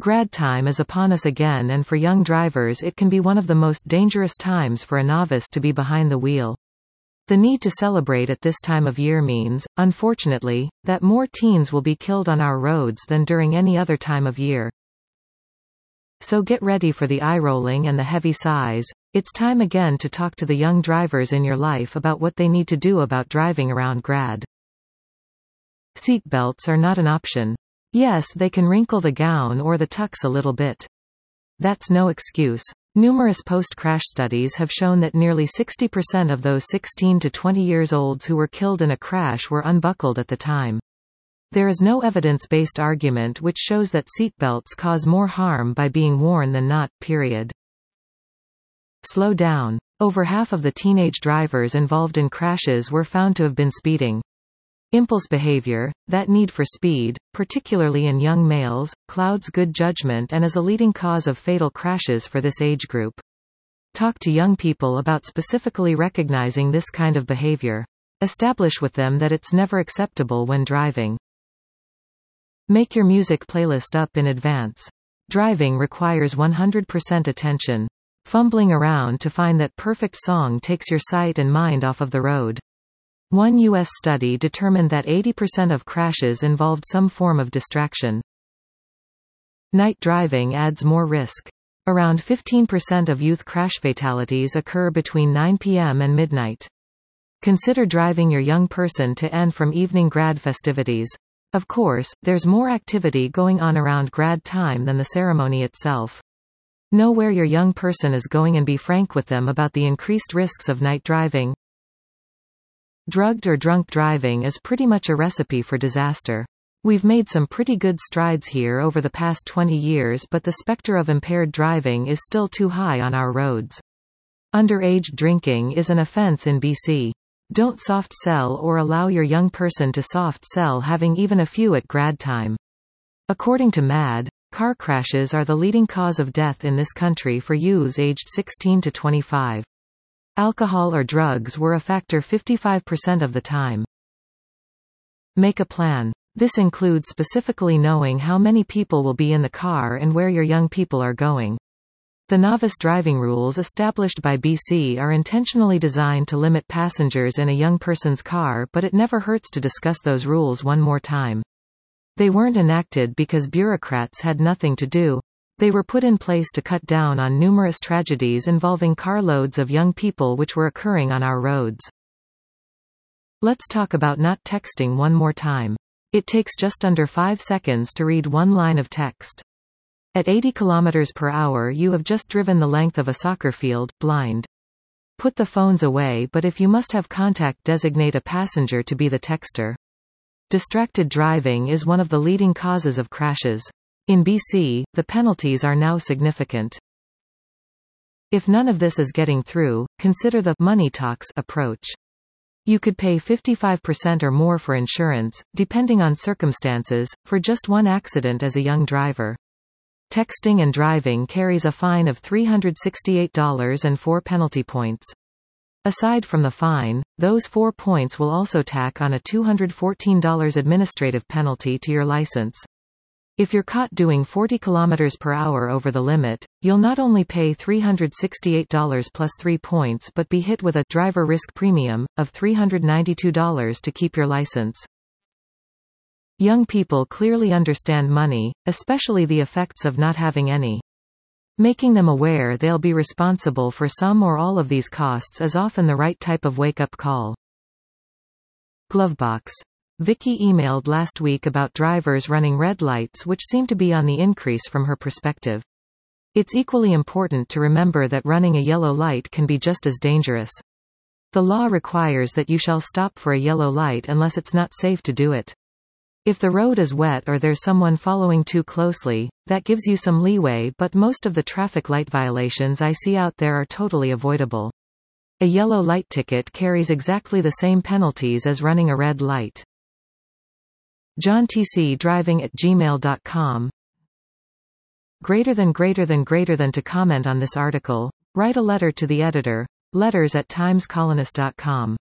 Grad time is upon us again, and for young drivers it can be one of the most dangerous times for a novice to be behind the wheel. The need to celebrate at this time of year means, unfortunately, that more teens will be killed on our roads than during any other time of year. So get ready for the eye-rolling and the heavy sighs. It's time again to talk to the young drivers in your life about what they need to do about driving around Grad. Seatbelts are not an option. Yes, they can wrinkle the gown or the tux a little bit. That's no excuse. Numerous post-crash studies have shown that nearly 60% of those 16 to 20 years olds who were killed in a crash were unbuckled at the time. There is no evidence-based argument which shows that seatbelts cause more harm by being worn than not, period. Slow down. Over half of the teenage drivers involved in crashes were found to have been speeding. Impulse behavior, that need for speed, particularly in young males, clouds good judgment and is a leading cause of fatal crashes for this age group. Talk to young people about specifically recognizing this kind of behavior. Establish with them that it's never acceptable when driving. Make your music playlist up in advance. Driving requires 100% attention. Fumbling around to find that perfect song takes your sight and mind off of the road. One U.S. study determined that 80% of crashes involved some form of distraction. Night driving adds more risk. Around 15% of youth crash fatalities occur between 9 p.m. and midnight. Consider driving your young person to and from evening Grad festivities. Of course, there's more activity going on around Grad time than the ceremony itself. Know where your young person is going and be frank with them about the increased risks of night driving. Drugged or drunk driving is pretty much a recipe for disaster. We've made some pretty good strides here over the past 20 years, but the specter of impaired driving is still too high on our roads. Underage drinking is an offense in BC. Don't soft sell or allow your young person to soft sell having even a few at Grad time. According to MAD, car crashes are the leading cause of death in this country for youths aged 16 to 25. Alcohol or drugs were a factor 55% of the time. Make a plan. This includes specifically knowing how many people will be in the car and where your young people are going. The novice driving rules established by BC are intentionally designed to limit passengers in a young person's car, but it never hurts to discuss those rules one more time. They weren't enacted because bureaucrats had nothing to do. They were put in place to cut down on numerous tragedies involving carloads of young people which were occurring on our roads. Let's talk about not texting one more time. It takes just under 5 seconds to read one line of text. At 80 km per hour you have just driven the length of a soccer field, blind. Put the phones away, but if you must have contact, designate a passenger to be the texter. Distracted driving is one of the leading causes of crashes. In BC, the penalties are now significant. If none of this is getting through, consider the money talks approach. You could pay 55% or more for insurance, depending on circumstances, for just one accident as a young driver. Texting and driving carries a fine of $368 and 4 penalty points. Aside from the fine, those 4 points will also tack on a $214 administrative penalty to your license. If you're caught doing 40 km per hour over the limit, you'll not only pay $368 plus 3 points but be hit with a driver risk premium of $392 to keep your license. Young people clearly understand money, especially the effects of not having any. Making them aware they'll be responsible for some or all of these costs is often the right type of wake-up call. Glovebox. Vicky emailed last week about drivers running red lights which seem to be on the increase from her perspective. It's equally important to remember that running a yellow light can be just as dangerous. The law requires that you shall stop for a yellow light unless it's not safe to do it. If the road is wet or there's someone following too closely, that gives you some leeway, but most of the traffic light violations I see out there are totally avoidable. A yellow light ticket carries exactly the same penalties as running a red light. JohnTCDriving@gmail.com. Greater than to comment on this article, write a letter to the editor, letters@timescolonist.com.